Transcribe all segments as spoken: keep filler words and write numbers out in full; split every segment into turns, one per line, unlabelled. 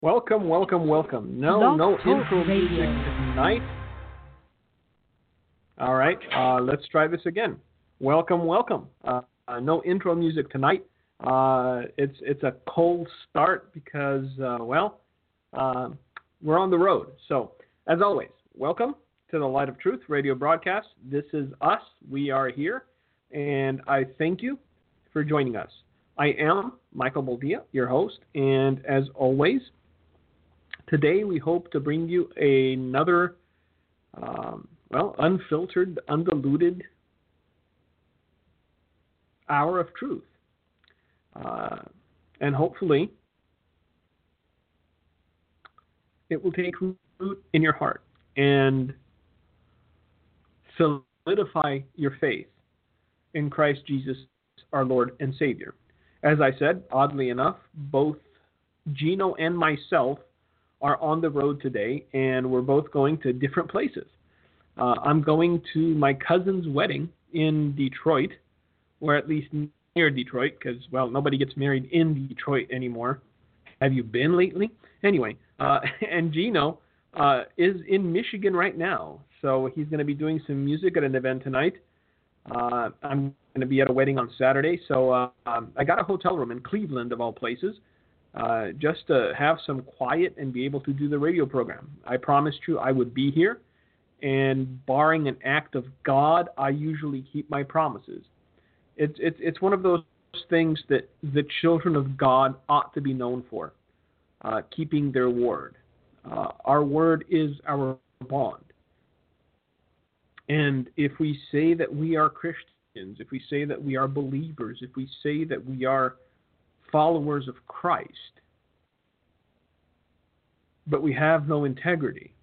Welcome, welcome, welcome. No,
Blog
no
Talk
intro music
Radio.
tonight. All right, uh, let's try this again. Welcome, welcome. Uh, uh, no intro music tonight. Uh, it's it's a cold start because, uh, well, uh, we're on the road. So, as always, welcome to the Light of Truth radio broadcast. This is us. We are here, and I thank you for joining us. I am Michael Boldia, your host, and as always, today we hope to bring you another, um, well, unfiltered, undiluted hour of truth. Uh, and hopefully it will take root in your heart and solidify your faith in Christ Jesus, our Lord and Savior. As I said, oddly enough, both Gino and myself are on the road today, and we're both going to different places. Uh, I'm going to my cousin's wedding in Detroit, or at least near Detroit, because, well, nobody gets married in Detroit anymore. Have you been lately? Anyway, uh, and Gino uh, is in Michigan right now, so he's going to be doing some music at an event tonight. Uh, I'm going to be at a wedding on Saturday, so uh, um, I got a hotel room in Cleveland, of all places, uh, just to have some quiet and be able to do the radio program. I promised you I would be here, and barring an act of God, I usually keep my promises. It's it's it's one of those things that the children of God ought to be known for, uh, keeping their word. Uh, our word is our bond. And if we say that we are Christians, if we say that we are believers, if we say that we are followers of Christ, but we have no integrity,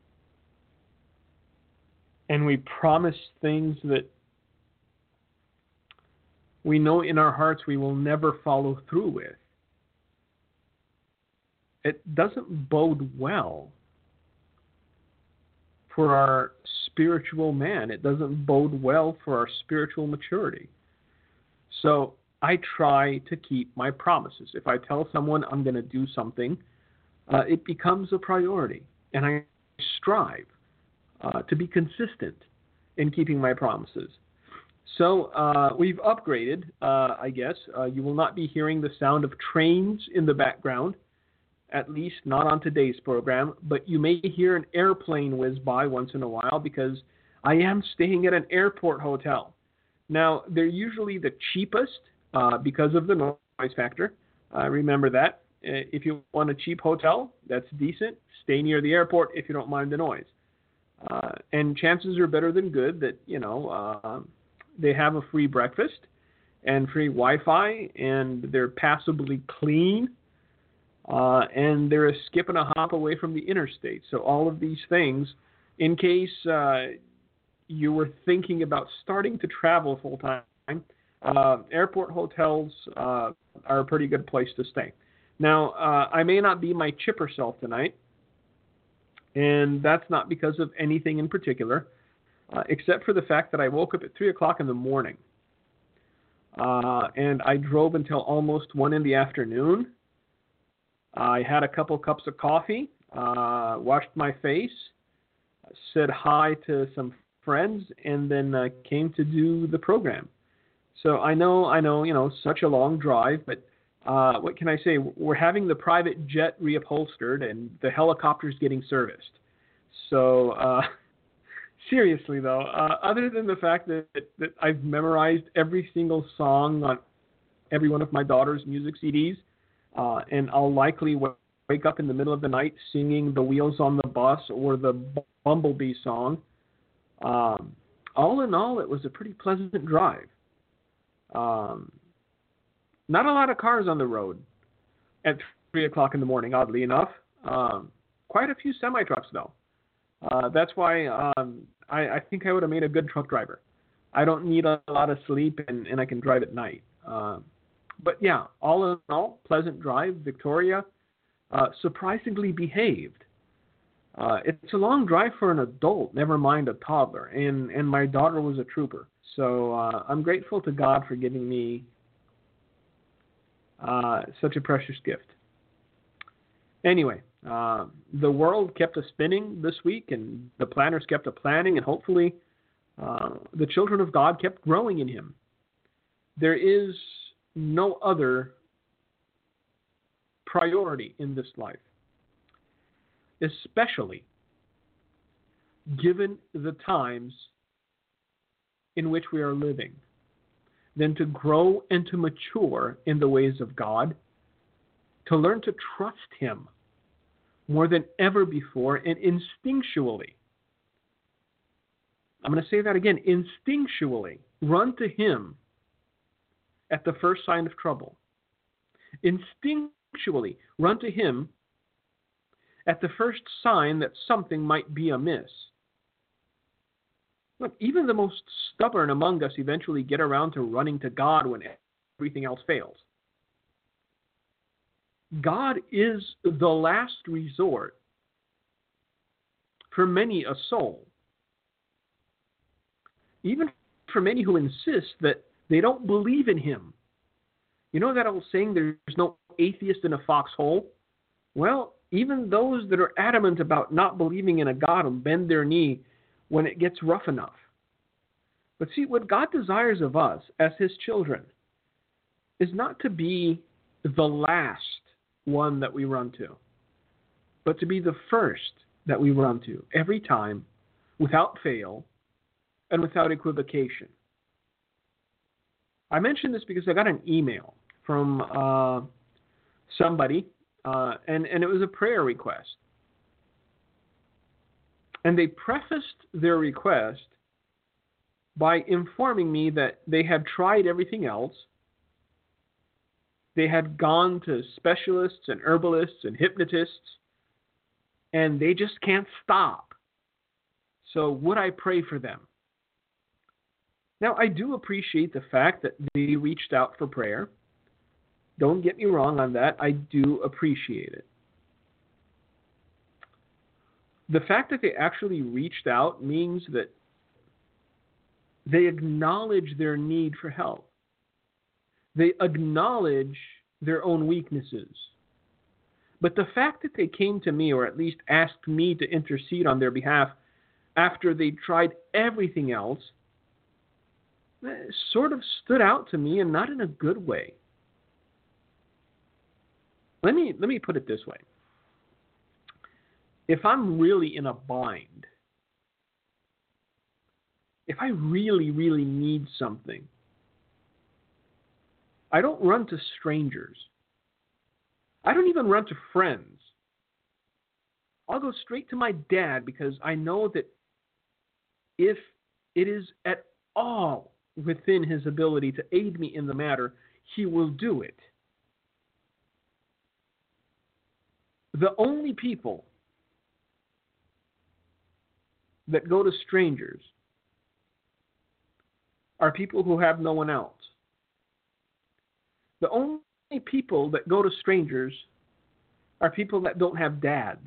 and we promise things that we know in our hearts we will never follow through with, it doesn't bode well for our spiritual man. It doesn't bode well for our spiritual maturity. So I try to keep my promises. If I tell someone I'm going to do something, uh, it becomes a priority. And I strive uh, to be consistent in keeping my promises. So uh, we've upgraded, uh, I guess. Uh, you will not be hearing the sound of trains in the background, at least not on today's program, but you may hear an airplane whiz by once in a while because I am staying at an airport hotel. Now, they're usually the cheapest uh, because of the noise factor. Uh, remember that. Uh, if you want a cheap hotel that's decent, stay near the airport if you don't mind the noise. Uh, and chances are better than good that, you know, uh, they have a free breakfast and free Wi-Fi, and they're passably clean. Uh, and they're a skip and a hop away from the interstate. So all of these things, in case uh, you were thinking about starting to travel full-time, uh, airport hotels uh, are a pretty good place to stay. Now, uh, I may not be my chipper self tonight, and that's not because of anything in particular, uh, except for the fact that I woke up at three o'clock in the morning, uh, and I drove until almost one in the afternoon. I had a couple cups of coffee, uh, washed my face, said hi to some friends, and then uh, came to do the program. So I know, I know, you know, such a long drive, but uh, what can I say? We're having the private jet reupholstered, and the helicopter's getting serviced. So uh, seriously, though, uh, other than the fact that, that I've memorized every single song on every one of my daughter's music C Ds, Uh, and I'll likely w- wake up in the middle of the night singing The Wheels on the Bus or the Bumblebee song. Um, all in all, it was a pretty pleasant drive. Um, not a lot of cars on the road at three o'clock in the morning, oddly enough. Um, quite a few semi-trucks, though. Uh, that's why um, I, I think I would have made a good truck driver. I don't need a lot of sleep, and, and I can drive at night. Um, But yeah, all in all, pleasant drive. Victoria, uh, surprisingly behaved. Uh, it's a long drive for an adult, never mind a toddler, and, and my daughter was a trooper. So uh, I'm grateful to God for giving me uh, such a precious gift. Anyway, uh, the world kept us spinning this week, and the planners kept a planning, and hopefully uh, the children of God kept growing in Him. There is no other priority in this life, especially given the times in which we are living, than to grow and to mature in the ways of God, to learn to trust Him more than ever before, and instinctually, I'm going to say that again, instinctually run to Him at the first sign of trouble. Instinctually run to Him at the first sign that something might be amiss. Look, even the most stubborn among us eventually get around to running to God when everything else fails. God is the last resort for many a soul. Even for many who insist that they don't believe in Him. You know that old saying, there's no atheist in a foxhole? Well, even those that are adamant about not believing in a God will bend their knee when it gets rough enough. But see, what God desires of us as His children is not to be the last one that we run to, but to be the first that we run to every time, without fail and without equivocation. I mention this because I got an email from uh, somebody, uh, and, and it was a prayer request. And they prefaced their request by informing me that they had tried everything else. They had gone to specialists and herbalists and hypnotists, and they just can't stop. So would I pray for them? Now, I do appreciate the fact that they reached out for prayer. Don't get me wrong on that. I do appreciate it. The fact that they actually reached out means that they acknowledge their need for help. They acknowledge their own weaknesses. But the fact that they came to me, or at least asked me to intercede on their behalf after they tried everything else, sort of stood out to me, and not in a good way. Let me let me put it this way. If I'm really in a bind, if I really, really need something, I don't run to strangers. I don't even run to friends. I'll go straight to my dad, because I know that if it is at all within his ability to aid me in the matter, he will do it. The only people that go to strangers are people who have no one else. The only people that go to strangers are people that don't have dads.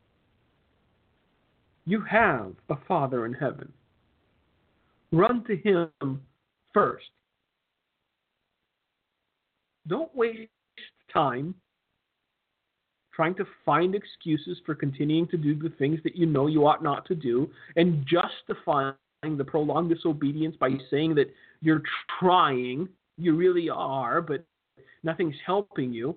You have a Father in heaven. Run to Him first. Don't waste time trying to find excuses for continuing to do the things that you know you ought not to do, and justifying the prolonged disobedience by saying that you're trying, you really are, but nothing's helping you.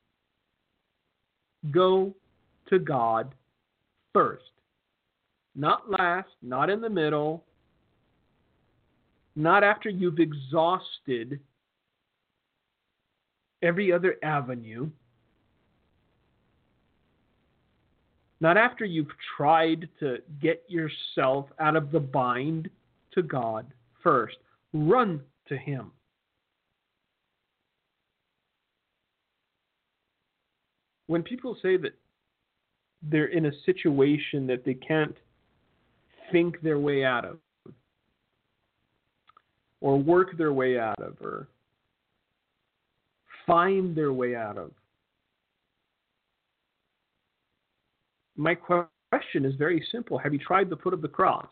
Go to God first. Not last, not in the middle, not after you've exhausted every other avenue, not after you've tried to get yourself out of the bind. To God first. Run to Him. When people say that they're in a situation that they can't think their way out of, or work their way out of, or find their way out of, my question is very simple. Have you tried the foot of the cross?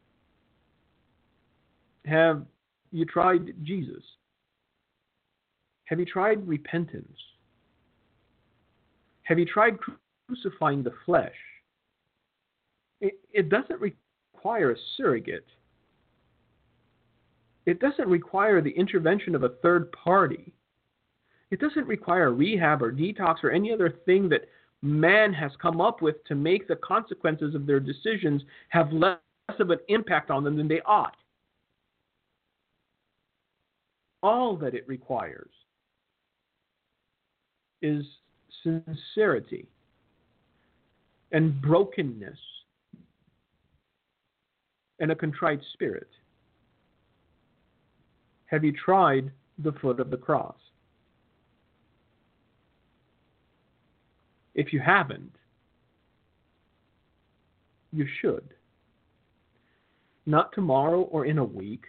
Have you tried Jesus? Have you tried repentance? Have you tried crucifying the flesh. It, it doesn't require a surrogate. It doesn't require the intervention of a third party. It doesn't require rehab or detox or any other thing that man has come up with to make the consequences of their decisions have less of an impact on them than they ought. All that it requires is sincerity and brokenness and a contrite spirit. Have you tried the foot of the cross? If you haven't, you should. Not tomorrow or in a week.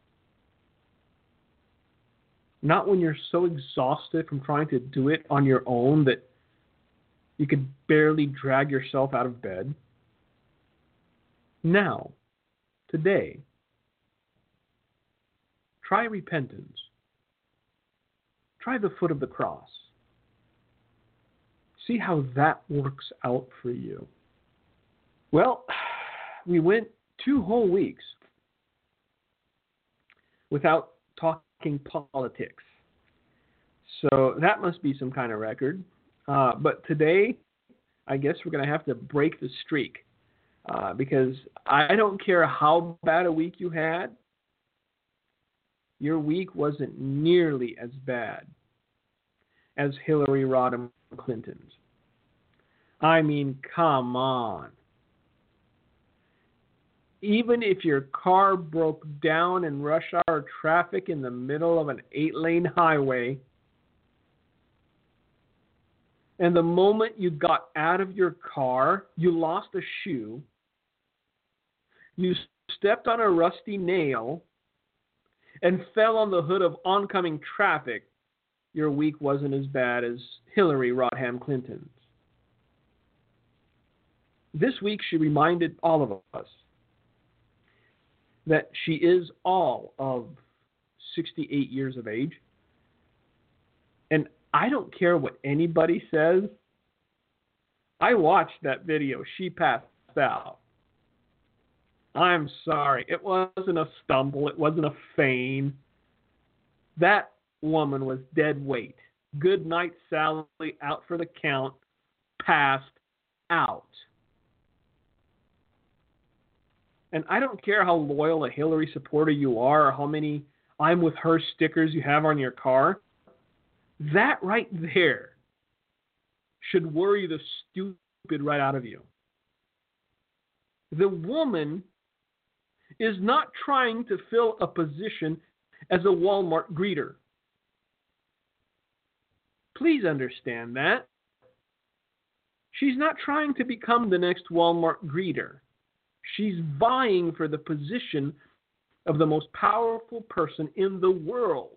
Not when you're so exhausted from trying to do it on your own that you could barely drag yourself out of bed. Now, today, try repentance. Try the foot of the cross. See how that works out for you. Well, we went two whole weeks without talking politics. So that must be some kind of record. Uh, but today, I guess we're going to have to break the streak. Uh, because I don't care how bad a week you had, your week wasn't nearly as bad as Hillary Rodham Clinton's. I mean, come on. Even if your car broke down in rush hour traffic in the middle of an eight-lane highway, and the moment you got out of your car, you lost a shoe, you stepped on a rusty nail, and fell on the hood of oncoming traffic, your week wasn't as bad as Hillary Rodham Clinton's. This week she reminded all of us that she is all of sixty-eight years of age. And I don't care what anybody says. I watched that video. She passed out. I'm sorry. It wasn't a stumble. It wasn't a feign. That woman was dead weight. Good night, Sally, out for the count, passed out. And I don't care how loyal a Hillary supporter you are or how many I'm with her stickers you have on your car. That right there should worry the stupid right out of you. The woman is not trying to fill a position as a Walmart greeter. Please understand that. She's not trying to become the next Walmart greeter. She's vying for the position of the most powerful person in the world.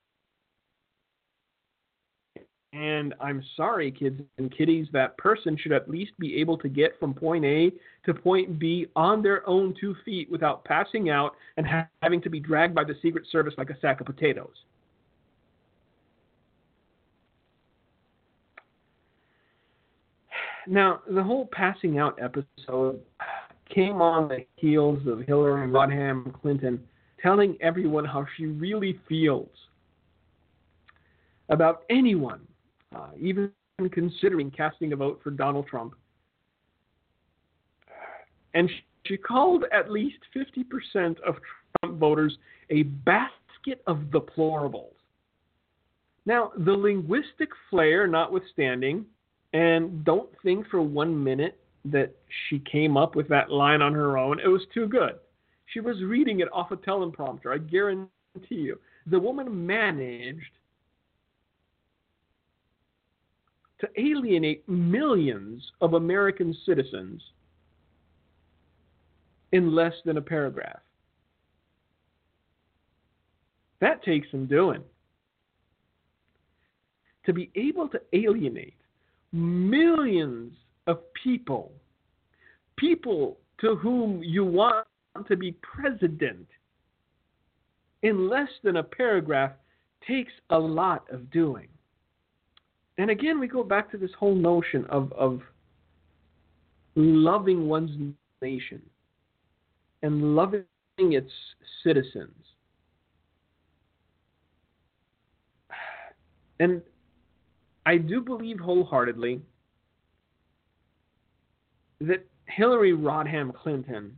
And I'm sorry, kids and kiddies, that person should at least be able to get from point A to point B on their own two feet without passing out and ha- having to be dragged by the Secret Service like a sack of potatoes. Now, the whole passing out episode came on the heels of Hillary Rodham Clinton telling everyone how she really feels about anyone, uh, even considering casting a vote for Donald Trump. And she called at least fifty percent of Trump voters a basket of deplorables. Now, the linguistic flair notwithstanding, and don't think for one minute that she came up with that line on her own. It was too good. She was reading it off a teleprompter, I guarantee you. The woman managed to alienate millions of American citizens in less than a paragraph. That takes some doing. To be able to alienate millions of people, people to whom you want to be president, in less than a paragraph, takes a lot of doing. And again, we go back to this whole notion of, of loving one's nation and loving its citizens. And I do believe wholeheartedly that Hillary Rodham Clinton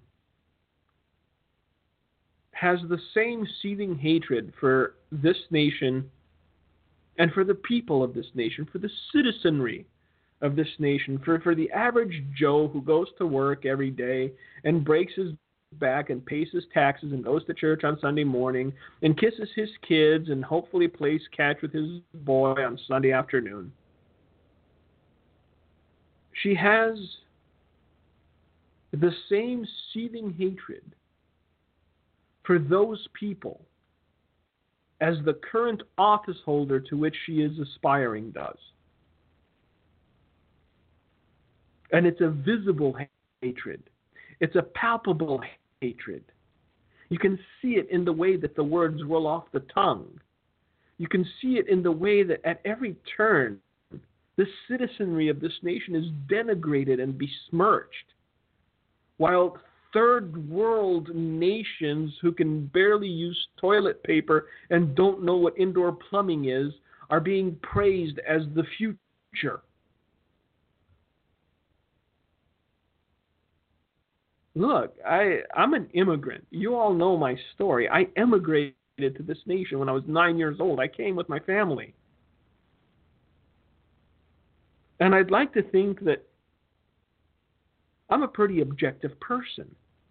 has the same seething hatred for this nation and for the people of this nation, for the citizenry of this nation, for, for the average Joe who goes to work every day and breaks his back and pays his taxes and goes to church on Sunday morning and kisses his kids and hopefully plays catch with his boy on Sunday afternoon. She has the same seething hatred for those people as the current office holder to which she is aspiring does. And it's a visible hatred. It's a palpable hatred. You can see it in the way that the words roll off the tongue. You can see it in the way that at every turn, the citizenry of this nation is denigrated and besmirched, while third world nations who can barely use toilet paper and don't know what indoor plumbing is are being praised as the future. Look, I, I'm an immigrant. You all know my story. I emigrated to this nation when I was nine years old. I came with my family. And I'd like to think that I'm a pretty objective person.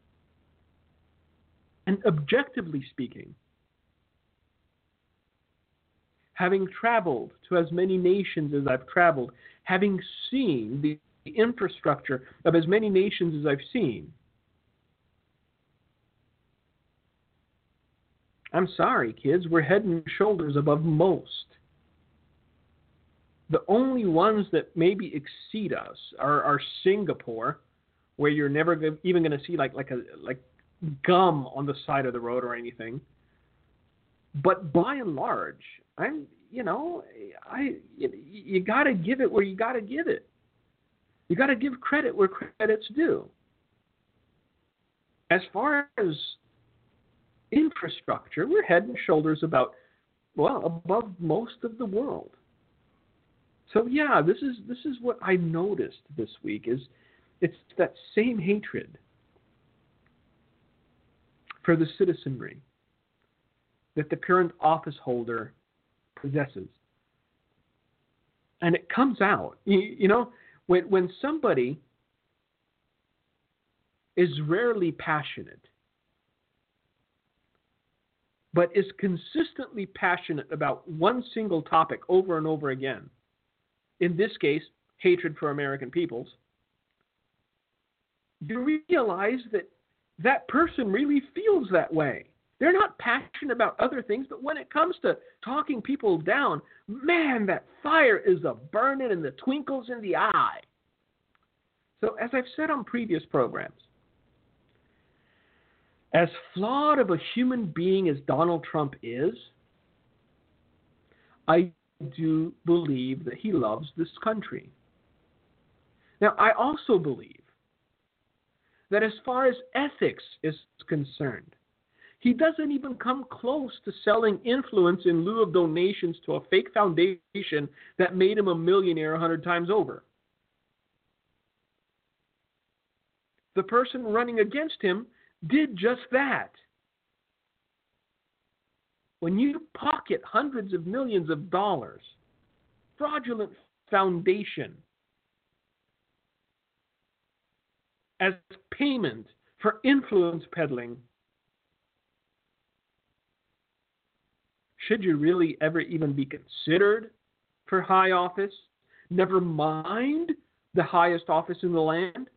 And objectively speaking, having traveled to as many nations as I've traveled, having seen the infrastructure of as many nations as I've seen, I'm sorry, kids, we're head and shoulders above most. The only ones that maybe exceed us are, are Singapore, where you're never even going to see like like a like gum on the side of the road or anything. But by and large, I'm you know I you, you got to give it where you got to give it. You got to give credit where credit's due. As far as infrastructure, we're head and shoulders about well above most of the world. So yeah, this is this is what I noticed this week is it's that same hatred for the citizenry that the current office holder possesses. And it comes out. You, you know, when when somebody is rarely passionate, but is consistently passionate about one single topic over and over again, in this case, hatred for American peoples, you realize that that person really feels that way. They're not passionate about other things, but when it comes to talking people down, man, that fire is a burning and the twinkles in the eye. So as I've said on previous programs, as flawed of a human being as Donald Trump is, I do believe that he loves this country. Now, I also believe that as far as ethics is concerned, he doesn't even come close to selling influence in lieu of donations to a fake foundation that made him a millionaire a hundred times over. The person running against him did just that. When you pocket hundreds of millions of dollars, fraudulent foundation, as payment for influence peddling, should you really ever even be considered for high office? Never mind the highest office in the land?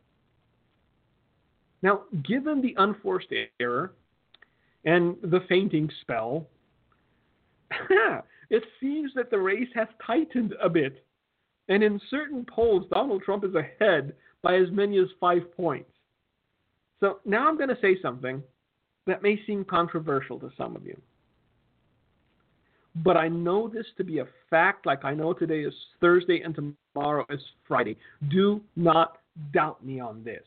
Now, given the unforced error and the fainting spell, it seems that the race has tightened a bit. And in certain polls, Donald Trump is ahead by as many as five points. So now I'm going to say something that may seem controversial to some of you. But I know this to be a fact, like I know today is Thursday and tomorrow is Friday. Do not doubt me on this.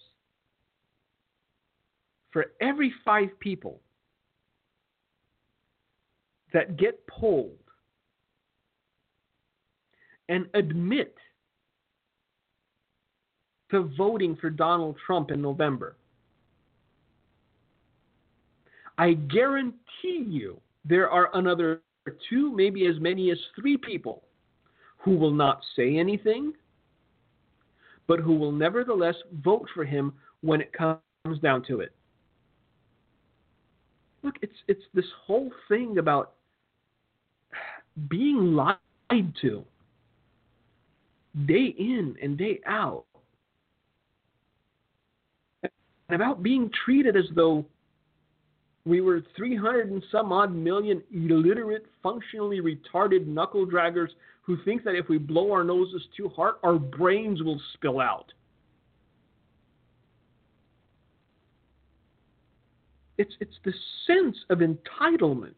For every five people that get polled and admit to voting for Donald Trump in November, I guarantee you there are another two, maybe as many as three people who will not say anything, but who will nevertheless vote for him when it comes down to it. Look, it's it's this whole thing about being lied to day in and day out, and about being treated as though we were three hundred and some odd million illiterate, functionally retarded knuckle draggers who think that if we blow our noses too hard, our brains will spill out. It's, it's the sense of entitlement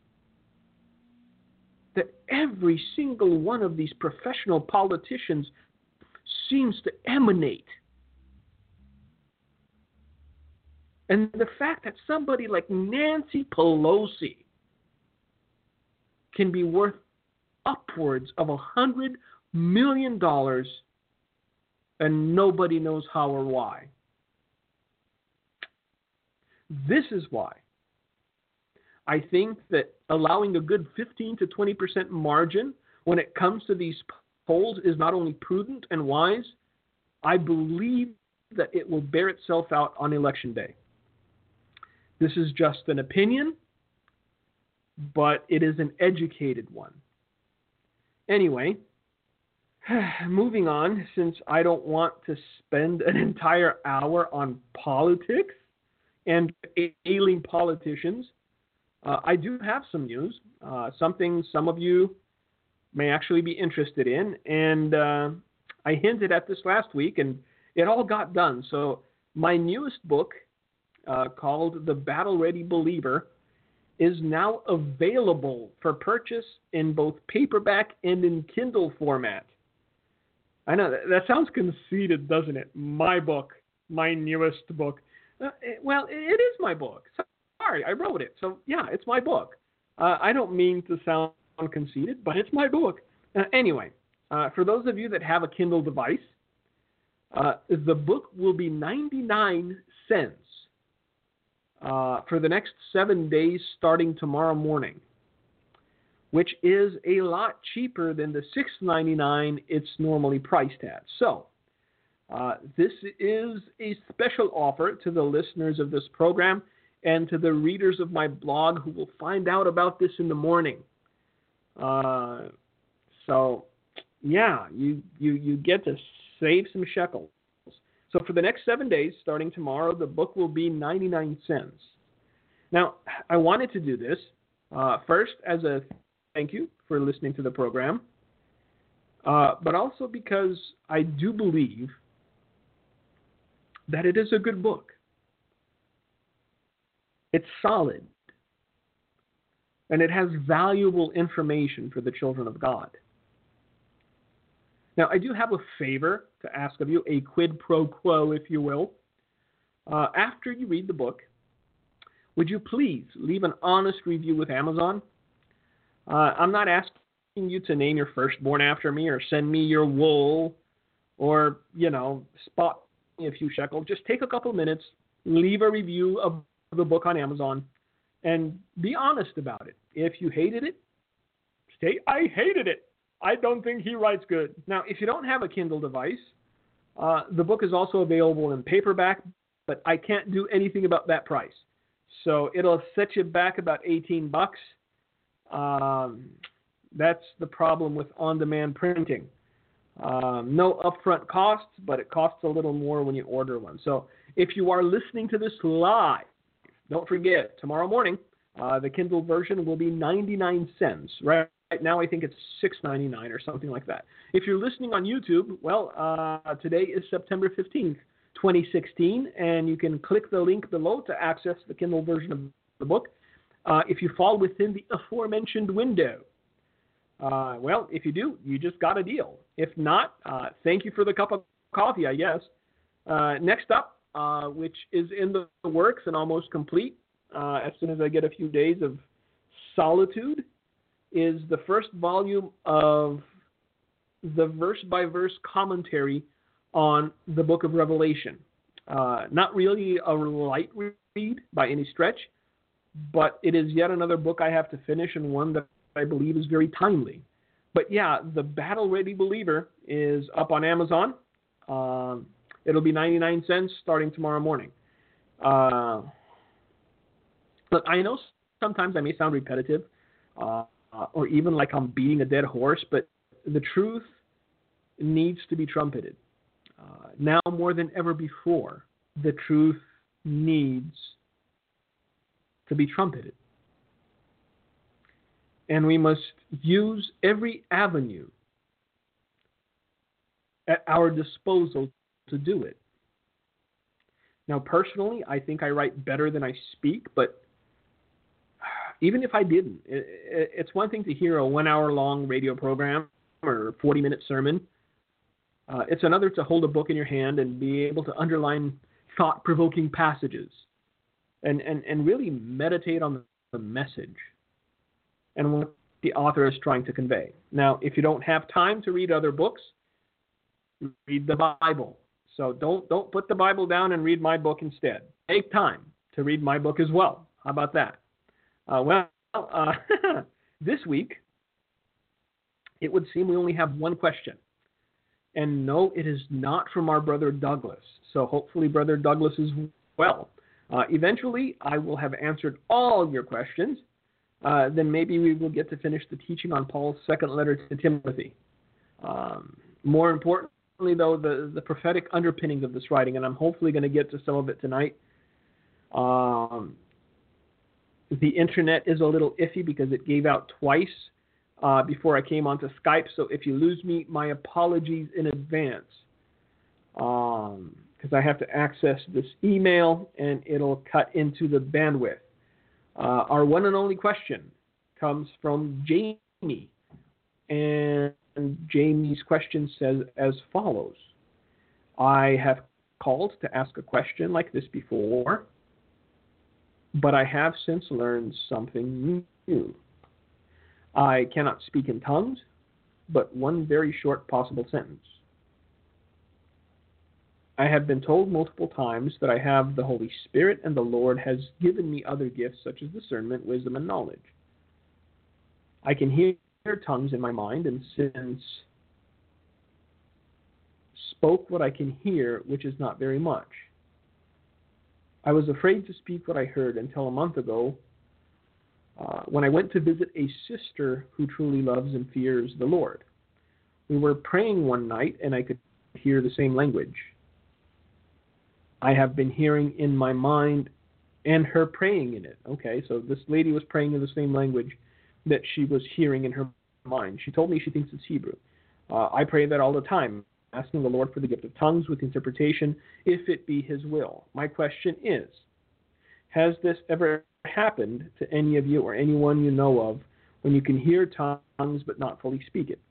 that every single one of these professional politicians seems to emanate. And the fact that somebody like Nancy Pelosi can be worth upwards of a hundred million dollars and nobody knows how or why. This is why I think that allowing a good fifteen to twenty percent margin when it comes to these polls is not only prudent and wise, I believe that it will bear itself out on election day. This is just an opinion, but it is an educated one. Anyway, moving on, since I don't want to spend an entire hour on politics and ailing politicians, uh, I do have some news, uh, something some of you may actually be interested in, and uh, I hinted at this last week, and it all got done. So my newest book, uh, called The Battle Ready Believer, is now available for purchase in both paperback and in Kindle format. I know, that, that sounds conceited, doesn't it? My book, my newest book. Uh, it, well, it, it is my book. Sorry, I wrote it. So, yeah, it's my book. Uh, I don't mean to sound conceited, but it's my book. Uh, anyway, uh, for those of you that have a Kindle device, uh, the book will be ninety-nine cents uh, for the next seven days starting tomorrow morning, which is a lot cheaper than the six ninety-nine it's normally priced at. So, uh, this is a special offer to the listeners of this program and to the readers of my blog who will find out about this in the morning. Uh, so, yeah, you, you, you get to save some shekels. So for the next seven days, starting tomorrow, the book will be ninety-nine cents. Now, I wanted to do this uh, first as a thank you for listening to the program, uh, but also because I do believe that it is a good book. It's solid, and it has valuable information for the children of God. Now, I do have a favor to ask of you, a quid pro quo, if you will. Uh, after you read the book, would you please leave an honest review with Amazon? Uh, I'm not asking you to name your firstborn after me or send me your wool or, you know, spot me a few shekels. Just take a couple minutes, leave a review of the book on Amazon, and be honest about it. If you hated it, say, I hated it. I don't think he writes good. Now, if you don't have a Kindle device, uh, the book is also available in paperback, but I can't do anything about that price. So it'll set you back about eighteen bucks. Um, that's the problem with on-demand printing. Um, no upfront costs, but it costs a little more when you order one. So if you are listening to this live, don't forget, tomorrow morning, uh, the Kindle version will be ninety-nine cents. Right, right now, I think it's six ninety-nine or something like that. If you're listening on YouTube, well, uh, today is September fifteenth, twenty sixteen, and you can click the link below to access the Kindle version of the book. Uh, if you fall within the aforementioned window, uh, well, if you do, you just got a deal. If not, uh, thank you for the cup of coffee, I guess. Uh, next up, uh, which is in the works and almost complete, uh, as soon as I get a few days of solitude, is the first volume of the verse-by-verse commentary on the book of Revelation. Uh, not really a light read by any stretch, but it is yet another book I have to finish, and one that I believe is very timely. But yeah, The Battle Ready Believer is up on Amazon. Um, it'll be ninety-nine cents starting tomorrow morning. Uh, look, I know sometimes I may sound repetitive, uh, or even like I'm beating a dead horse, but the truth needs to be trumpeted. Uh, now more than ever before, the truth needs to be trumpeted. And we must use every avenue at our disposal to do it. Now, personally, I think I write better than I speak, but even if I didn't, it, it, it's one thing to hear a one-hour-long radio program or forty-minute sermon. Uh, it's another to hold a book in your hand and be able to underline thought-provoking passages and, and, and really meditate on the message and what the author is trying to convey. Now, if you don't have time to read other books, read the Bible. So don't don't put the Bible down and read my book instead. Take time to read my book as well. How about that? Uh, well, uh, this week, it would seem we only have one question. And no, it is not from our brother Douglas. So hopefully Brother Douglas is well. Uh, eventually, I will have answered all your questions. Uh, then maybe we will get to finish the teaching on Paul's second letter to Timothy. Um, more importantly, though, the, the prophetic underpinnings of this writing, and I'm hopefully going to get to some of it tonight. Um, the internet is a little iffy because it gave out twice uh, before I came onto Skype. So if you lose me, my apologies in advance. Um, because I have to access this email and it'll cut into the bandwidth. Uh, our one and only question comes from Jamie. And Jamie's question says as follows. I have called to ask a question like this before, but I have since learned something new. I cannot speak in tongues, but one very short possible sentence. I have been told multiple times that I have the Holy Spirit and the Lord has given me other gifts such as discernment, wisdom, and knowledge. I can hear tongues in my mind and since spoke what I can hear, which is not very much. I was afraid to speak what I heard until a month ago uh, when I went to visit a sister who truly loves and fears the Lord. We were praying one night and I could hear the same language. I have been hearing in my mind and her praying in it. Okay, so this lady was praying in the same language that she was hearing in her mind. She told me she thinks it's Hebrew. Uh, I pray that all the time, asking the Lord for the gift of tongues with interpretation, if it be His will. My question is, has this ever happened to any of you or anyone you know of when you can hear tongues but not fully speak it?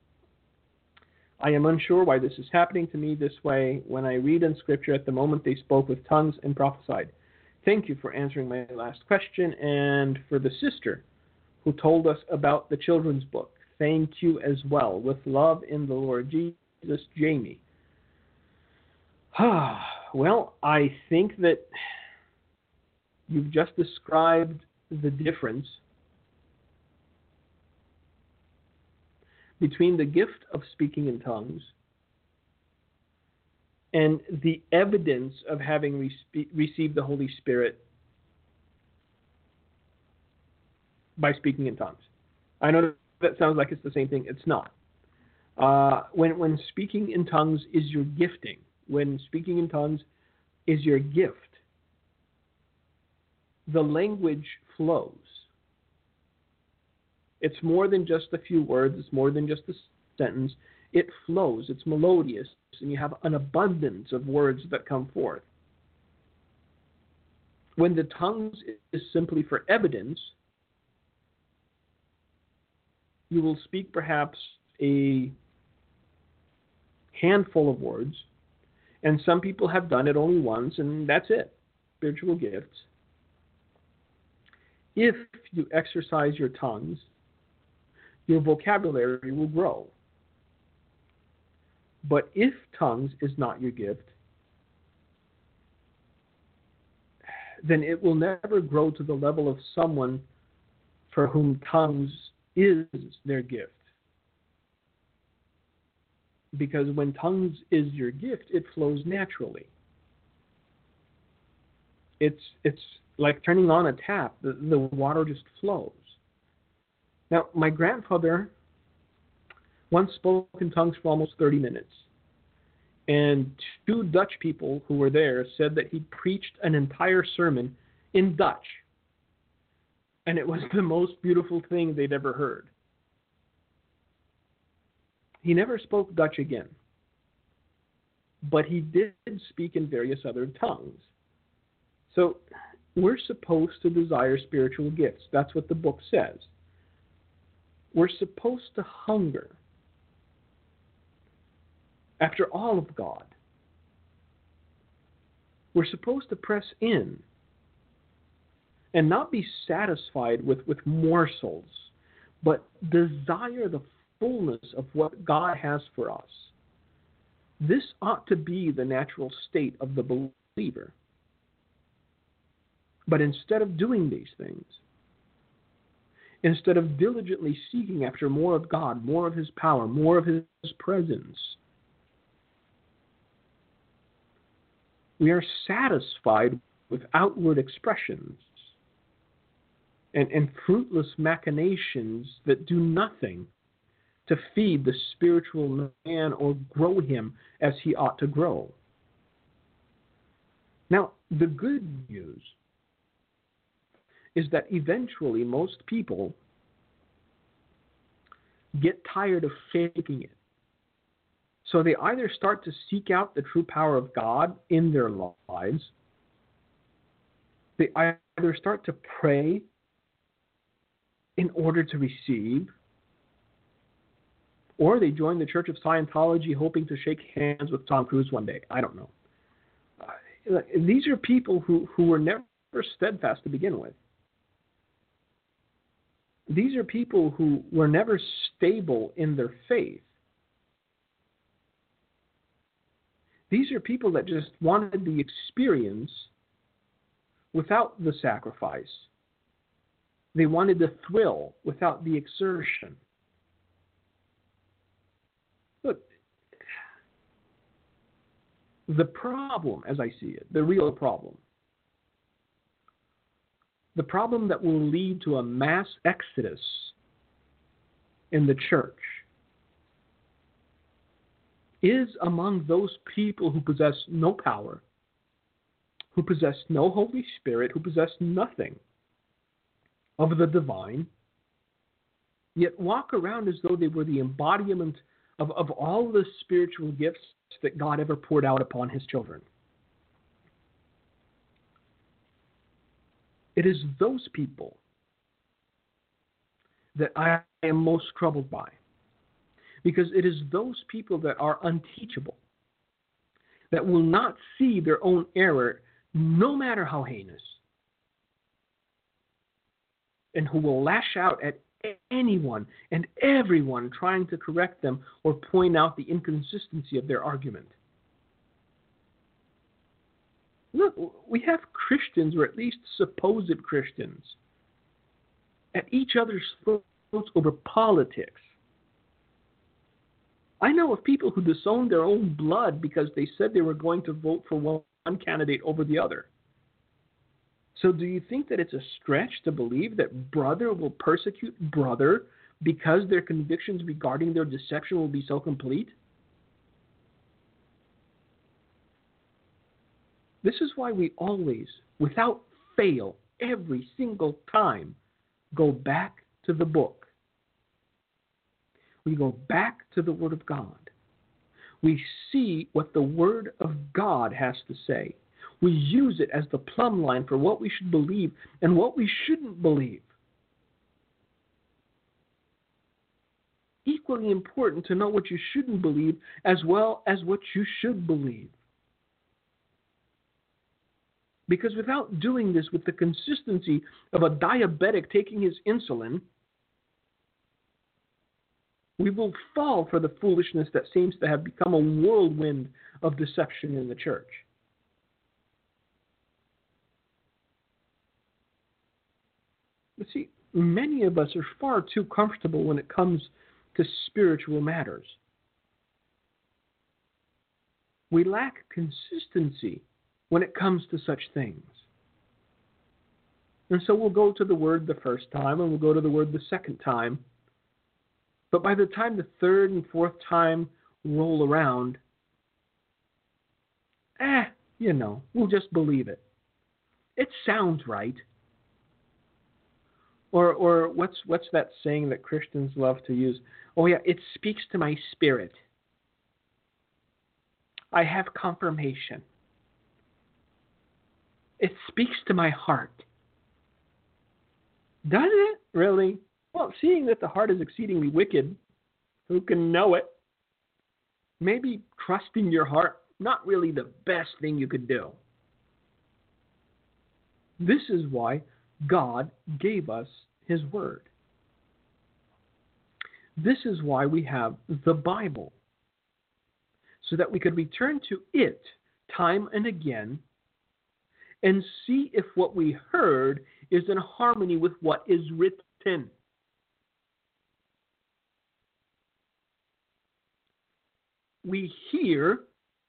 I am unsure why this is happening to me this way. When I read in Scripture, at the moment they spoke with tongues and prophesied. Thank you for answering my last question, and for the sister who told us about the children's book. Thank you as well. With love in the Lord Jesus, Jamie. Well, I think that you've just described the difference between the gift of speaking in tongues and the evidence of having re- received the Holy Spirit by speaking in tongues. I know that sounds like it's the same thing. It's not. Uh, when, when speaking in tongues is your gifting, when speaking in tongues is your gift, the language flows. It's more than just a few words. It's more than just a sentence. It flows. It's melodious, and you have an abundance of words that come forth. When the tongues is simply for evidence, you will speak perhaps a handful of words, And some people have done it only once, and that's it. Spiritual gifts. If you exercise your tongues, your vocabulary will grow. But if tongues is not your gift, then it will never grow to the level of someone for whom tongues is their gift. Because when tongues is your gift, it flows naturally. It's it's like turning on a tap. The, the water just flows. Now, my grandfather once spoke in tongues for almost thirty minutes. And two Dutch people who were there said that he preached an entire sermon in Dutch. And it was the most beautiful thing they'd ever heard. He never spoke Dutch again. But he did speak in various other tongues. So we're supposed to desire spiritual gifts. That's what the book says. We're supposed to hunger after all of God. We're supposed to press in and not be satisfied with, with morsels, but desire the fullness of what God has for us. This ought to be the natural state of the believer. But instead of doing these things, instead of diligently seeking after more of God, more of His power, more of His presence, we are satisfied with outward expressions and, and fruitless machinations that do nothing to feed the spiritual man or grow him as he ought to grow. Now, the good news is that eventually most people get tired of faking it. So they either start to seek out the true power of God in their lives, they either start to pray in order to receive, or they join the Church of Scientology hoping to shake hands with Tom Cruise one day. I don't know. Uh, these are people who, who were never steadfast to begin with. These are people who were never stable in their faith. These are people that just wanted the experience without the sacrifice. They wanted the thrill without the exertion. Look, the problem, as I see it, the real problem, the problem that will lead to a mass exodus in the church is among those people who possess no power, who possess no Holy Spirit, who possess nothing of the divine, yet walk around as though they were the embodiment of, of all the spiritual gifts that God ever poured out upon His children. It is those people that I am most troubled by. Because it is those people that are unteachable, that will not see their own error, no matter how heinous, and who will lash out at anyone and everyone trying to correct them or point out the inconsistency of their argument. Look, we have Christians, or at least supposed Christians, at each other's throats over politics. I know of people who disowned their own blood because they said they were going to vote for one candidate over the other. So do you think that it's a stretch to believe that brother will persecute brother because their convictions regarding their deception will be so complete? This is why we always, without fail, every single time, go back to the book. We go back to the Word of God. We see what the Word of God has to say. We use it as the plumb line for what we should believe and what we shouldn't believe. Equally important to know what you shouldn't believe as well as what you should believe. Because without doing this with the consistency of a diabetic taking his insulin, we will fall for the foolishness that seems to have become a whirlwind of deception in the church. But see, many of us are far too comfortable when it comes to spiritual matters. We lack consistency when it comes to such things. And so we'll go to the Word the first time and we'll go to the Word the second time. But by the time the third and fourth time roll around, eh, you know, we'll just believe it. It sounds right. Or or what's what's that saying that Christians love to use? Oh yeah, it speaks to my spirit. I have confirmation. It speaks to my heart. Does it really? Well, seeing that the heart is exceedingly wicked, who can know it? Maybe trusting your heart, not really the best thing you could do. This is why God gave us His Word. This is why we have the Bible, so that we could return to it time and again and see if what we heard is in harmony with what is written. We hear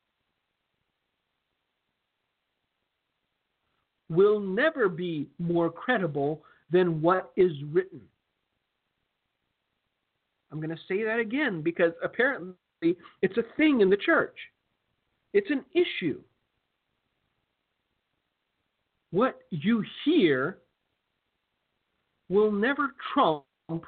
will never be more credible than what is written. I'm going to say that again because apparently it's a thing in the church. It's an issue. What you hear will never trump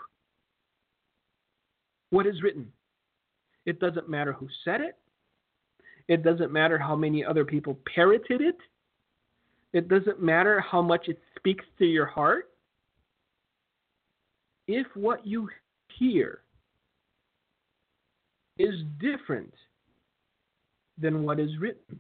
what is written. It doesn't matter who said it. It doesn't matter how many other people parroted it. It doesn't matter how much it speaks to your heart. If what you hear is different than what is written,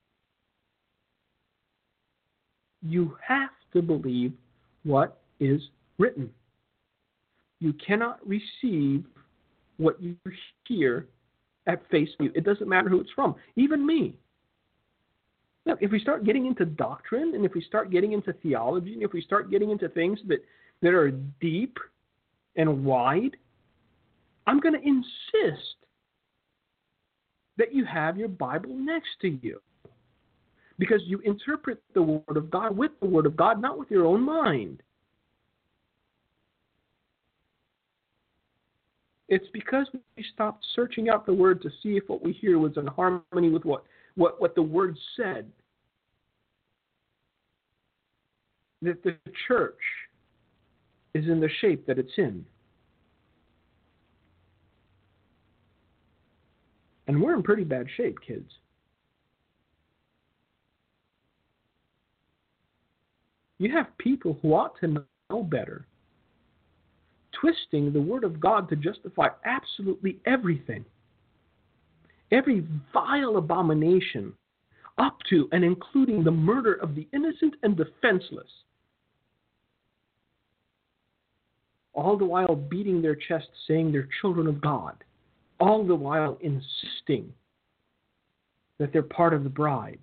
you have to believe what is written. You cannot receive what you hear at face value. It doesn't matter who it's from. Even me. Now, if we start getting into doctrine, and if we start getting into theology, and if we start getting into things that, that are deep and wide, I'm going to insist that you have your Bible next to you. Because you interpret the Word of God with the Word of God, not with your own mind. It's because we stopped searching out the Word to see if what we hear was in harmony with what, what, what the Word said. That the church is in the shape that it's in. And we're in pretty bad shape, kids. You have people who ought to know better, twisting the Word of God to justify absolutely everything. Every vile abomination, up to and including the murder of the innocent and defenseless. All the while beating their chests, saying they're children of God. All the while insisting that they're part of the bride.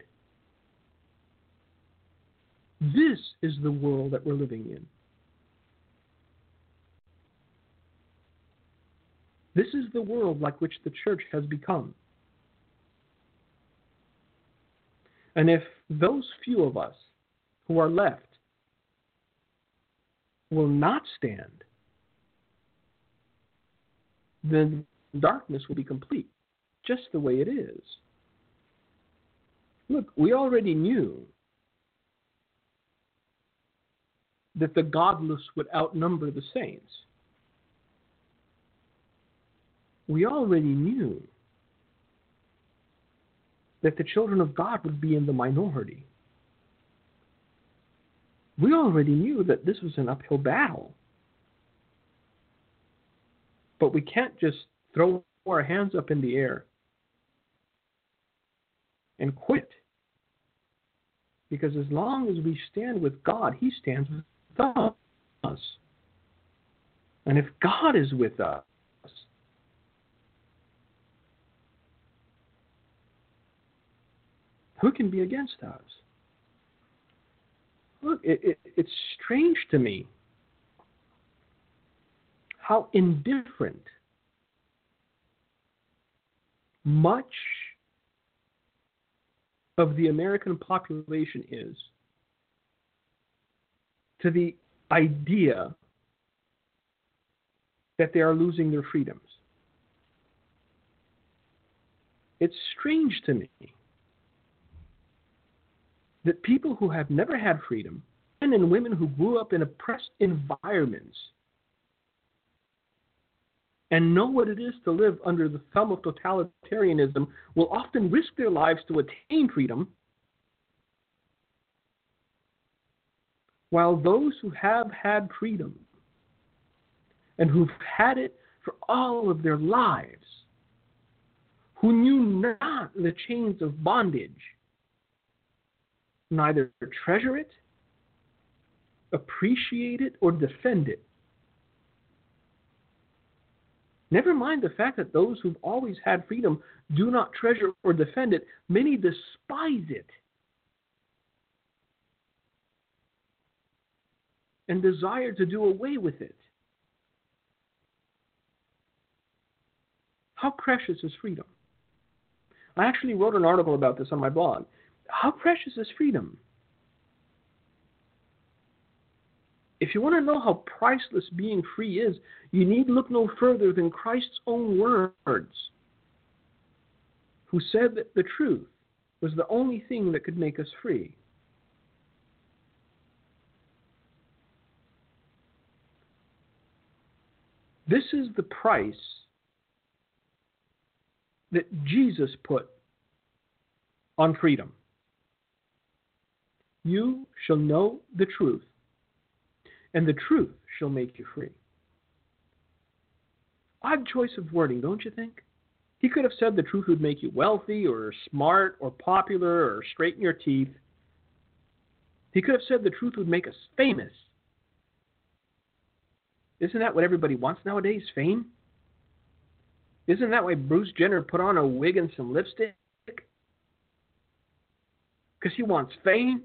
This is the world that we're living in. This is the world like which the church has become. And if those few of us who are left will not stand, then darkness will be complete, just the way it is. Look, we already knew that the godless would outnumber the saints. We already knew that the children of God would be in the minority. We already knew that this was an uphill battle. But we can't just throw our hands up in the air and quit. Because as long as we stand with God, He stands with us. And if God is with us, who can be against us? Look, it, it, it's strange to me how indifferent much of the American population is to the idea that they are losing their freedoms. It's strange to me that people who have never had freedom, men and women who grew up in oppressed environments and know what it is to live under the thumb of totalitarianism, will often risk their lives to attain freedom, while those who have had freedom and who've had it for all of their lives, who knew not the chains of bondage, neither treasure it, appreciate it, or defend it. Never mind the fact that those who've always had freedom do not treasure or defend it. Many despise it and desire to do away with it. How precious is freedom? I actually wrote an article about this on my blog. How precious is freedom? If you want to know how priceless being free is, you need look no further than Christ's own words, who said that the truth was the only thing that could make us free. This is the price that Jesus put on freedom. You shall know the truth, and the truth shall make you free. Odd choice of wording, don't you think? He could have said the truth would make you wealthy or smart or popular or straighten your teeth. He could have said the truth would make us famous. Isn't that what everybody wants nowadays, fame? Isn't that why Bruce Jenner put on a wig and some lipstick? Because he wants fame?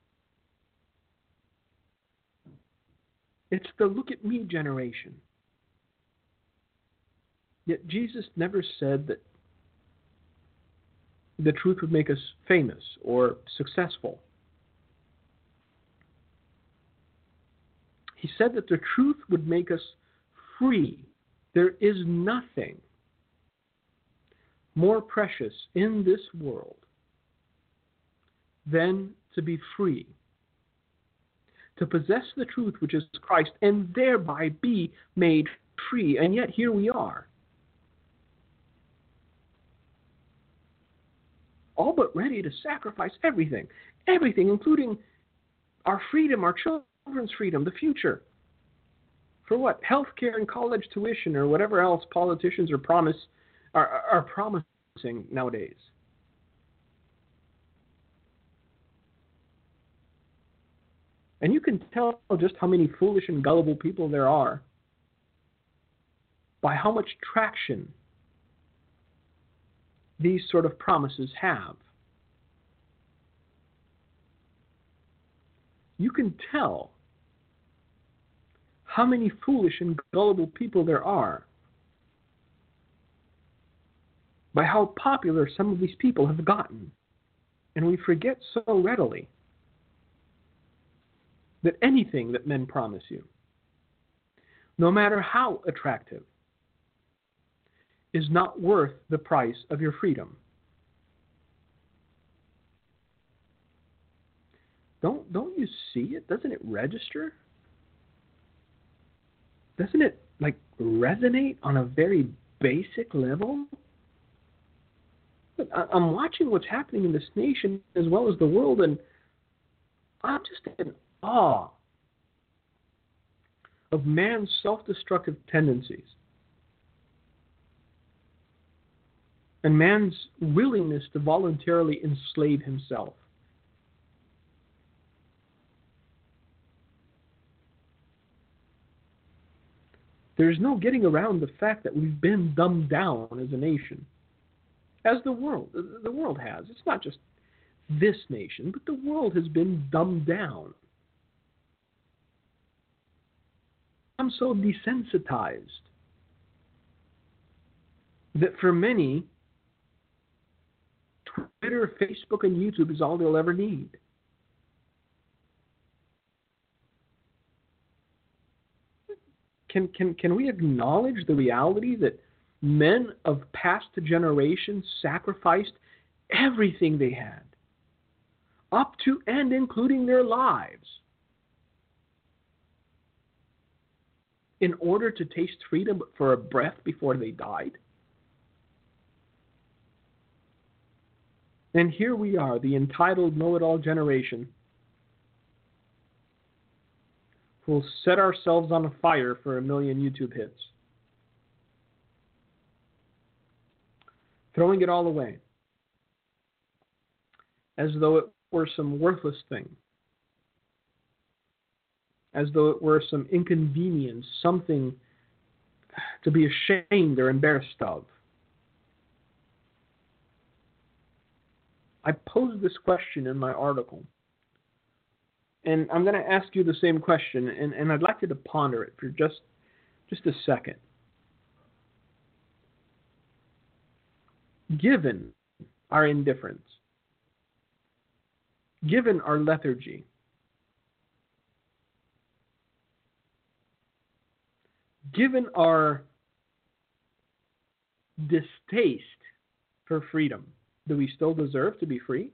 It's the look at me generation. Yet Jesus never said that the truth would make us famous or successful. He said that the truth would make us free. There is nothing more precious in this world than to be free, to possess the truth, which is Christ, and thereby be made free. And yet here we are, all but ready to sacrifice everything, everything, including our freedom, our children's freedom, the future. For what? Health care and college tuition or whatever else politicians are, promise, are, are promising nowadays. And you can tell just how many foolish and gullible people there are by how much traction these sort of promises have. You can tell how many foolish and gullible people there are by how popular some of these people have gotten. And we forget so readily that anything that men promise you, no matter how attractive, is not worth the price of your freedom. Don't, don't you see it? Doesn't it register? Doesn't it like resonate on a very basic level? But I'm watching what's happening in this nation as well as the world, and I'm just in awe of man's self-destructive tendencies and man's willingness to voluntarily enslave himself. There's no getting around the fact that we've been dumbed down as a nation. As the world, the world has. It's not just this nation, but the world has been dumbed down. I'm so desensitized that for many, Twitter, Facebook, and YouTube is all they'll ever need. Can, can, can we acknowledge the reality that men of past generations sacrificed everything they had, up to and including their lives, in order to taste freedom for a breath before they died? And here we are, the entitled know-it-all generation, who will set ourselves on fire for a million YouTube hits, throwing it all away as though it were some worthless thing, as though it were some inconvenience, something to be ashamed or embarrassed of. I posed this question in my article, and I'm going to ask you the same question, and, and I'd like you to ponder it for just, just a second. Given our indifference, given our lethargy, given our distaste for freedom, do we still deserve to be free?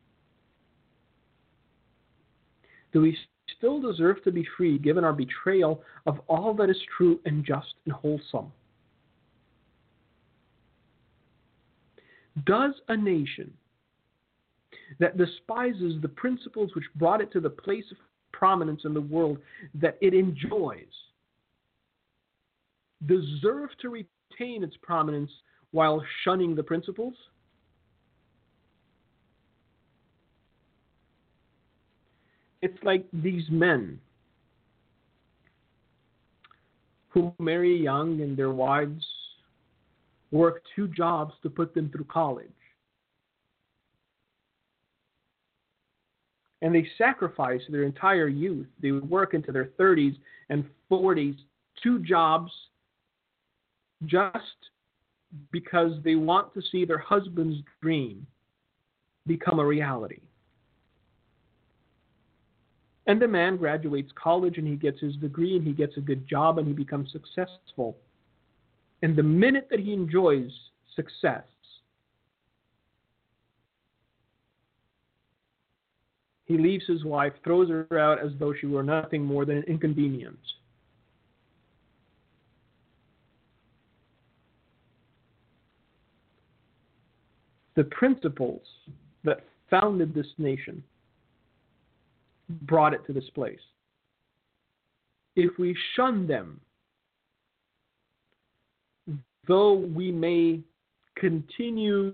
Do we still deserve to be free given our betrayal of all that is true and just and wholesome? Does a nation that despises the principles which brought it to the place of prominence in the world that it enjoys deserve to retain its prominence while shunning the principles? It's like these men who marry young and their wives work two jobs to put them through college. And they sacrifice their entire youth. They would work into their thirties and forties, two jobs, just because they want to see their husband's dream become a reality. And the man graduates college and he gets his degree and he gets a good job and he becomes successful. And the minute that he enjoys success, he leaves his wife, throws her out as though she were nothing more than an inconvenience. The principles that founded this nation brought it to this place. If we shun them, though we may continue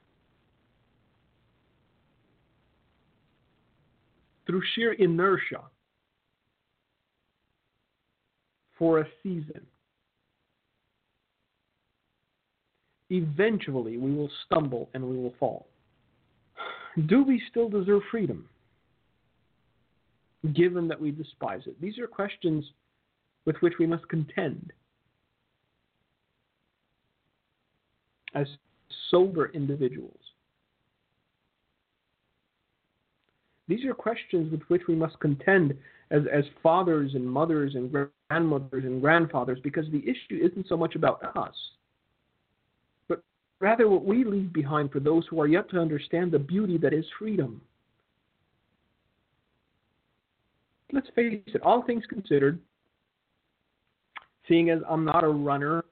through sheer inertia for a season, eventually we will stumble and we will fall. Do we still deserve freedom, given that we despise it? These are questions with which we must contend as sober individuals. These are questions with which we must contend as, as fathers and mothers and grandmothers and grandfathers, because the issue isn't so much about us, but rather what we leave behind for those who are yet to understand the beauty that is freedom. Let's face it, all things considered, seeing as I'm not a runner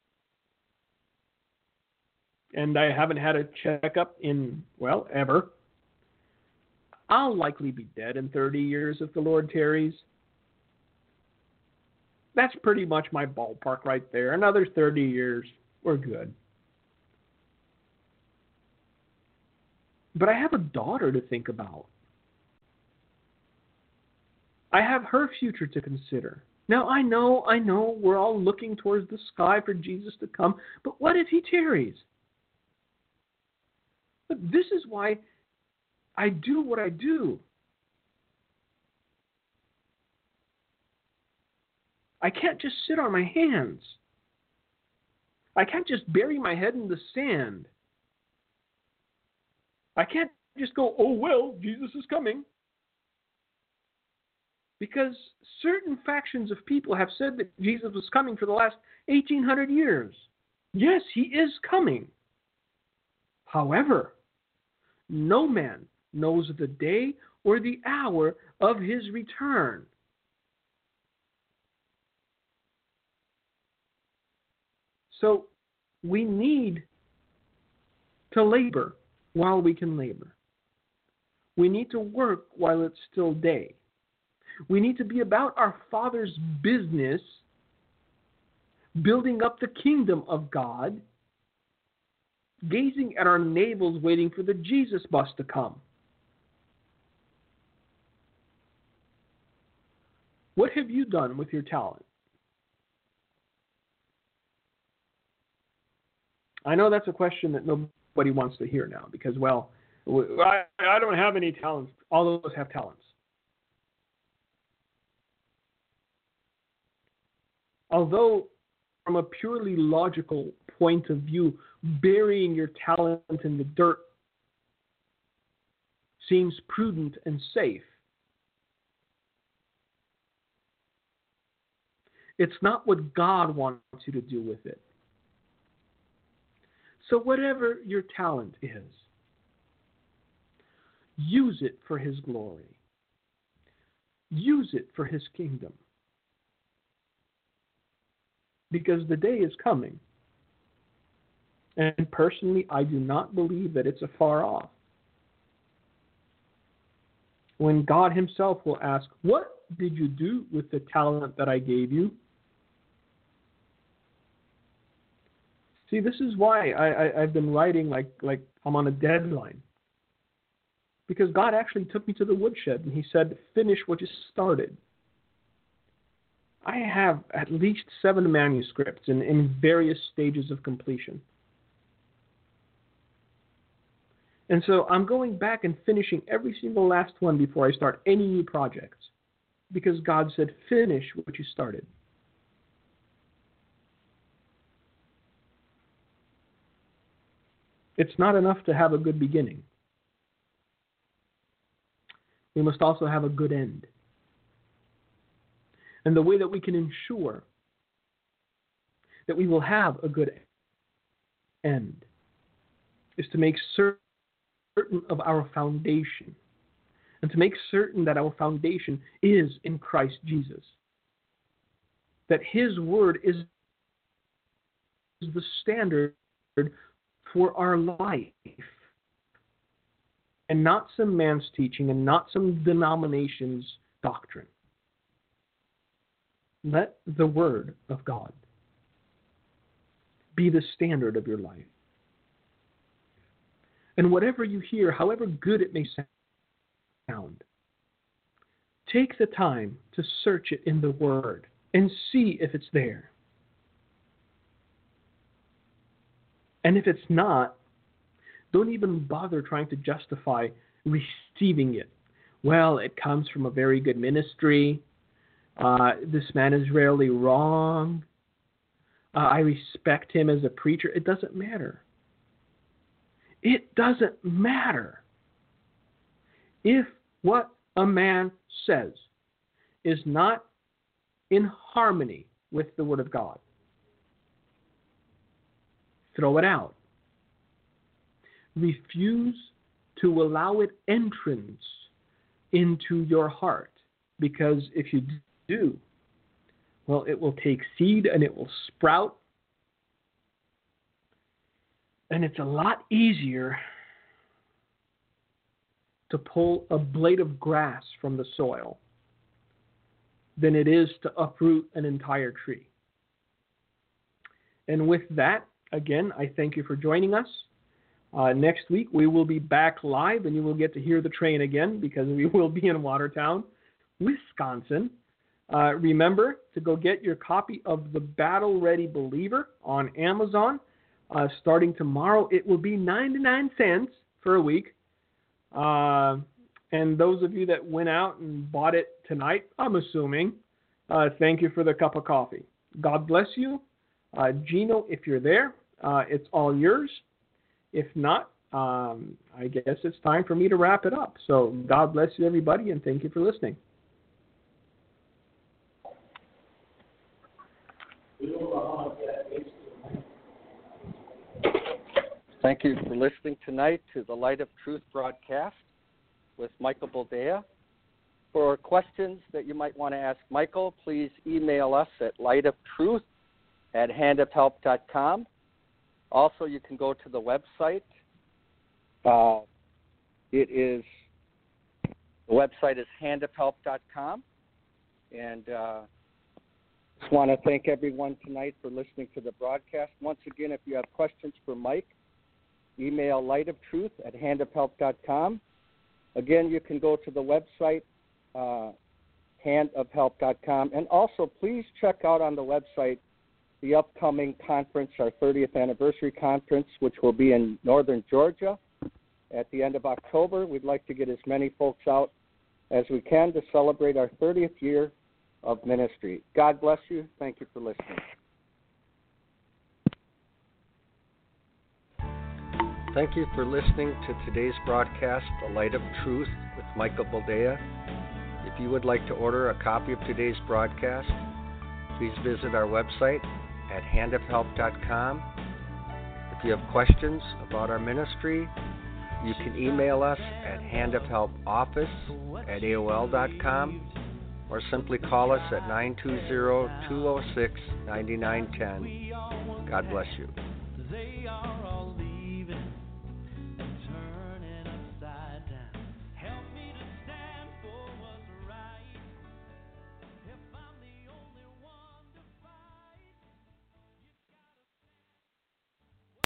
and I haven't had a checkup in, well, ever, I'll likely be dead in thirty years if the Lord tarries. That's pretty much my ballpark right there. Another thirty years, we're good. But I have a daughter to think about. I have her future to consider. Now, I know, I know, we're all looking towards the sky for Jesus to come, but what if he tarries? But this is why I do what I do. I can't just sit on my hands. I can't just bury my head in the sand. I can't just go, oh, well, Jesus is coming. Because certain factions of people have said that Jesus was coming for the last eighteen hundred years. Yes, he is coming. However, no man knows the day or the hour of his return. So we need to labor while we can labor. We need to work while it's still day. We need to be about our Father's business, building up the kingdom of God, gazing at our navels waiting for the Jesus bus to come. What have you done with your talent? I know that's a question that nobody wants to hear now because, well, I, I don't have any talents. All of us have talents. Although, from a purely logical point of view, burying your talent in the dirt seems prudent and safe, it's not what God wants you to do with it. So whatever your talent is, use it for His glory. Use it for His kingdom. Because the day is coming. And personally, I do not believe that it's afar off. When God Himself will ask, what did you do with the talent that I gave you? See, this is why I, I, I've been writing like, like I'm on a deadline. Because God actually took me to the woodshed and He said, finish what you started. I have at least seven manuscripts in, in various stages of completion. And so I'm going back and finishing every single last one before I start any new projects. Because God said, finish what you started. It's not enough to have a good beginning. We must also have a good end. And the way that we can ensure that we will have a good end is to make certain of our foundation and to make certain that our foundation is in Christ Jesus. That His word is the standard for our life and not some man's teaching and not some denomination's doctrine. Let the word of God be the standard of your life. And whatever you hear, however good it may sound, take the time to search it in the word and see if it's there. And if it's not, don't even bother trying to justify receiving it. Well, it comes from a very good ministry. Uh, this man is rarely wrong. Uh, I respect him as a preacher. It doesn't matter. It doesn't matter. If what a man says is not in harmony with the Word of God, throw it out. Refuse to allow it entrance into your heart. Because if you do, well, it will take seed and it will sprout. And it's a lot easier to pull a blade of grass from the soil than it is to uproot an entire tree. And with that, again, I thank you for joining us. Uh, next week, we will be back live, and you will get to hear the train again because we will be in Watertown, Wisconsin. Uh, remember to go get your copy of The Battle Ready Believer on Amazon. Uh, starting tomorrow, it will be ninety-nine cents for a week. Uh, and those of you that went out and bought it tonight, I'm assuming, uh, thank you for the cup of coffee. God bless you. Uh, Gino, if you're there, uh, it's all yours. If not, um, I guess it's time for me to wrap it up. So God bless you, everybody, and thank you for listening.
Thank you for listening tonight to the Light of Truth broadcast with Michael Boldea. For questions that you might want to ask Michael, please email us at lightofTruth at handofhelp dot com. Also, you can go to the website. Uh, it is, the website is handofhelp dot com. And uh, just want to thank everyone tonight for listening to the broadcast. Once again, if you have questions for Mike, email lightofTruth at handofhelp dot com. Again, you can go to the website, uh, handofhelp dot com. And also, please check out on the website the upcoming conference, our thirtieth anniversary conference, which will be in northern Georgia at the end of October. We'd like to get as many folks out as we can to celebrate our thirtieth year of ministry. God bless you. Thank you for listening. Thank you for listening to today's broadcast, The Light of Truth with Michael Boldea. If you would like to order a copy of today's broadcast, please visit our website at handofhelp dot com. If you have questions about our ministry, you can email us at handofhelpoffice at A O L dot com or simply call us at nine two zero, two zero six, nine nine one zero. God bless you.